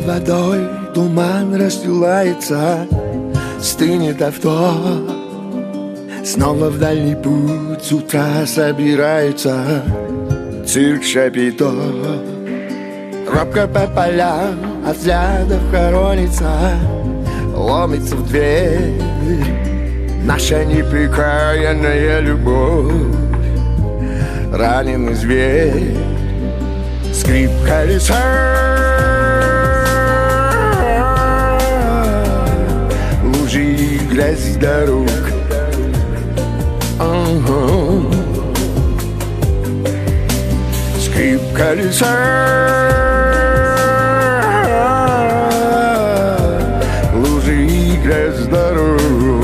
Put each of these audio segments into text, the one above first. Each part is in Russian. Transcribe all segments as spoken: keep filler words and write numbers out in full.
водой туман расстилается, стынет авто. Снова в дальний путь с утра собирается цирк Шапито. Робко по полям от взглядов хоронится, ломится в дверь наша непрекаянная любовь. Раненый зверь, скрип колеса, лужи и грязь дорог. Uh-huh. Скрип колеса, лужи и грязь дорог.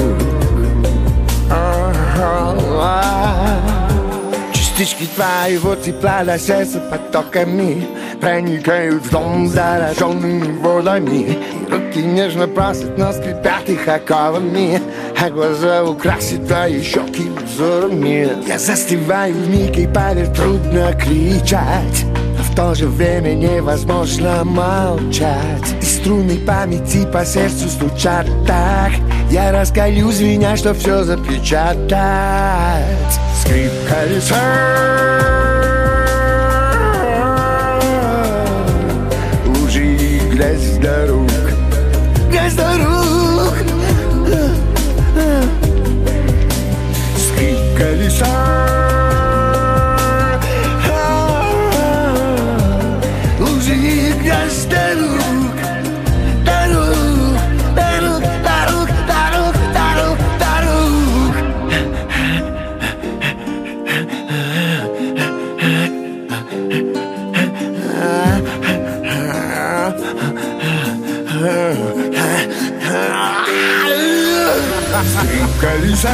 Частички твоего тепла до сердца потоками проникают в дом, зараженный водами. Руки нежно просят, но скрипят их оковами, а глаза украсят твои щеки узорами. Я застываю в миг, и поверь, трудно кричать, но в то же время невозможно молчать. И струны памяти по сердцу стучат так. Я раскалю звеня, что все запечатать. Скрип колеса, лужи и грязь дорог. Грязь дорог. Скрип колеса, лужи и грязь дорог. Дорог, дорог, дорог, дорог, дорог, дорог. Скрип колеса,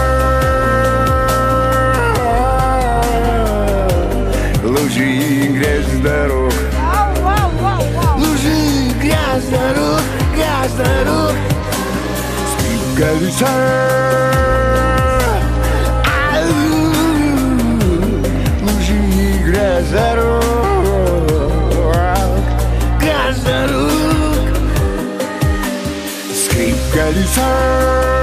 лужи и грязь дорог. Лужи и грязь дорог, грязь дорог. Скрип колеса, лужи и грязь дорог, грязь дорог. Скрип колеса.